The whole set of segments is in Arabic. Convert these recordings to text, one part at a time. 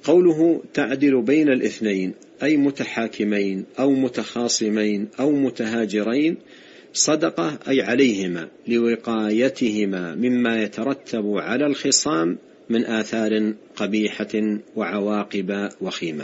قوله تعدل بين الاثنين أي متحاكمين أو متخاصمين أو متهاجرين، صدقة أي عليهما لوقايتهما مما يترتب على الخصام من آثار قبيحة وعواقب وخيمة.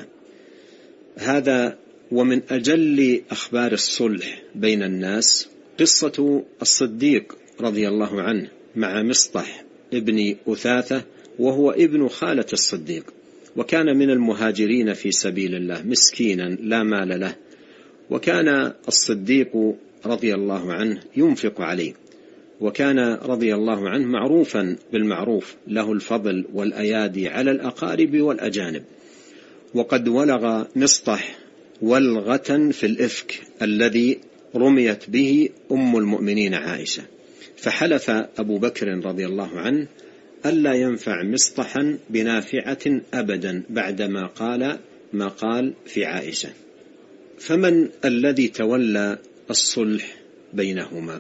هذا ومن أجل أخبار الصلح بين الناس قصة الصديق رضي الله عنه مع مصطح ابن أثاثة، وهو ابن خالة الصديق، وكان من المهاجرين في سبيل الله مسكينا لا مال له، وكان الصديق رضي الله عنه ينفق عليه، وكان رضي الله عنه معروفا بالمعروف، له الفضل والأيادي على الأقارب والأجانب. وقد ولغ مصطح ولغة في الإفك الذي رميت به أم المؤمنين عائشة، فحلف أبو بكر رضي الله عنه ألا ينفع مصطحا بنافعة أبدا بعدما قال ما قال في عائشة. فمن الذي تولى الصلح بينهما؟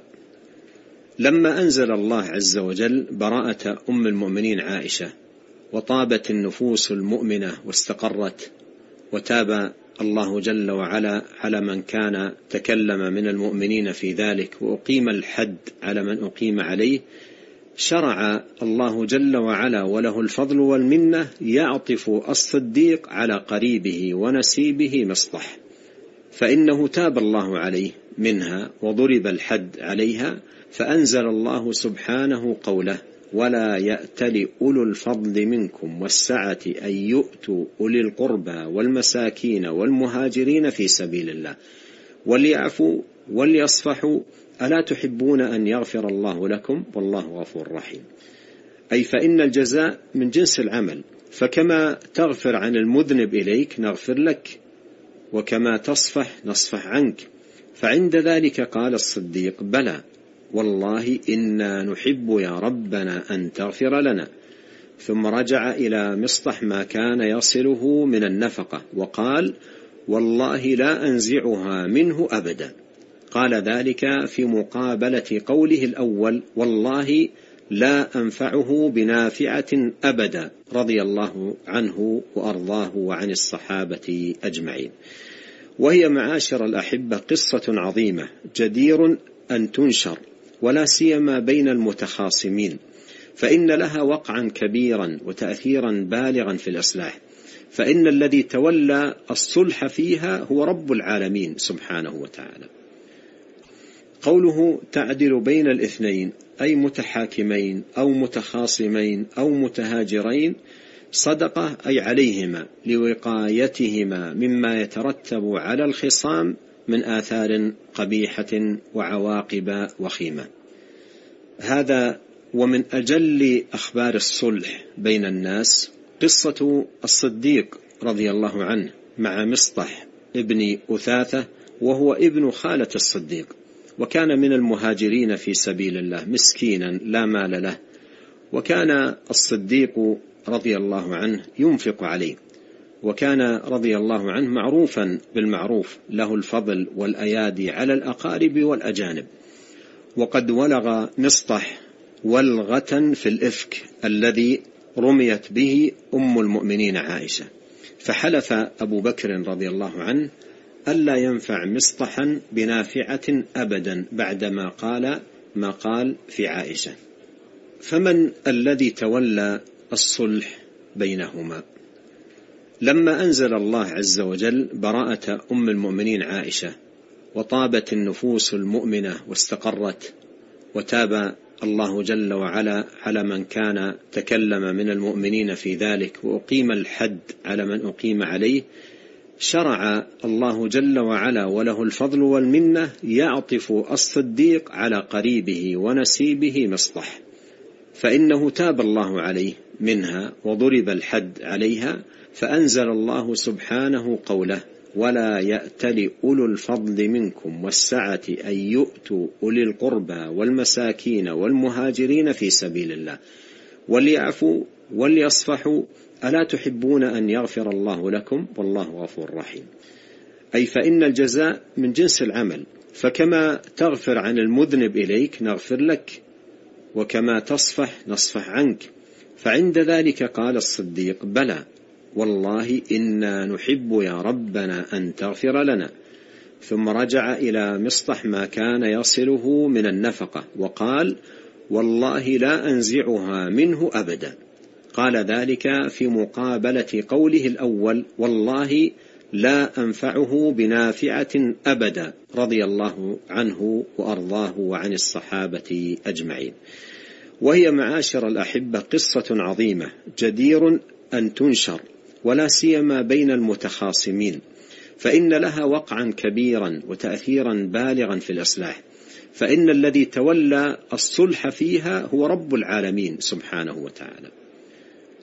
لما أنزل الله عز وجل براءة أم المؤمنين عائشة وطابت النفوس المؤمنة واستقرت، وتاب الله جل وعلا على من كان تكلم من المؤمنين في ذلك، وأقيم الحد على من أقيم عليه، شرع الله جل وعلا وله الفضل والمنة يعطف الصديق على قريبه ونسيبه مصطح، فإنه تاب الله عليه منها وضرب الحد عليها، فأنزل الله سبحانه قوله ولا يأتل أولو الفضل منكم والسعة أن يؤتوا أولي القربى والمساكين والمهاجرين في سبيل الله وليعفوا وليصفحوا ألا تحبون أن يغفر الله لكم والله غفور رحيم. أي فإن الجزاء من جنس العمل، فكما تغفر عن المذنب إليك نغفر لك، وكما تصفح نصفح عنك. فعند ذلك قال الصديق بلى والله إنا نحب يا ربنا أن تغفر لنا، ثم رجع إلى مصطح ما كان يصله من النفقة وقال والله لا أنزعها منه أبدا. قال ذلك في مقابلة قوله الأول والله لا أنفعه بنافعة أبدا، رضي الله عنه وأرضاه وعن الصحابة أجمعين. وهي معاشر الأحبة قصة عظيمة جدير أن تنشر، ولا سيما بين المتخاصمين، فإن لها وقعا كبيرا وتأثيرا بالغا في الإصلاح، فإن الذي تولى الصلح فيها هو رب العالمين سبحانه وتعالى. قوله تعدل بين الاثنين أي متحاكمين أو متخاصمين أو متهاجرين، صدقة أي عليهما لوقايتهما مما يترتب على الخصام من آثار قبيحة وعواقب وخيمة. هذا ومن أجل أخبار الصلح بين الناس قصة الصديق رضي الله عنه مع مصطح ابن أثاثة، وهو ابن خالة الصديق، وكان من المهاجرين في سبيل الله مسكينا لا مال له، وكان الصديق رضي الله عنه ينفق عليه، وكان رضي الله عنه معروفا بالمعروف، له الفضل والأيادي على الأقارب والأجانب. وقد ولغ مصطح ولغة في الإفك الذي رميت به أم المؤمنين عائشة، فحلف أبو بكر رضي الله عنه ألا ينفع مصطحا بنافعة أبدا بعدما قال ما قال في عائشة. فمن الذي تولى الصلح بينهما؟ لما أنزل الله عز وجل براءة أم المؤمنين عائشة وطابت النفوس المؤمنة واستقرت، وتاب الله جل وعلا على من كان تكلم من المؤمنين في ذلك، وأقيم الحد على من أقيم عليه، شرع الله جل وعلا وله الفضل والمنة يعطف الصديق على قريبه ونسيبه مصطح، فإنه تاب الله عليه منها وضرب الحد عليها، فأنزل الله سبحانه قوله ولا يأتل أولو الفضل منكم والسعة أن يؤتوا أولي القربى والمساكين والمهاجرين في سبيل الله وليعفوا وليصفحوا ألا تحبون أن يغفر الله لكم والله غفور رحيم. أي فإن الجزاء من جنس العمل، فكما تغفر عن المذنب إليك نغفر لك، وكما تصفح نصفح عنك. فعند ذلك قال الصديق بلى والله إنا نحب يا ربنا أن تغفر لنا. ثم رجع إلى مصطح ما كان يصله من النفقة وقال والله لا أنزعها منه أبدا. قال ذلك في مقابلة قوله الأول والله لا أنفعه بنافعة أبدا، رضي الله عنه وأرضاه وعن الصحابة أجمعين. وهي معاشر الأحبة قصة عظيمة جدير أن تنشر، ولا سيما بين المتخاصمين، فإن لها وقعا كبيرا وتأثيرا بالغا في الإصلاح، فإن الذي تولى الصلح فيها هو رب العالمين سبحانه وتعالى.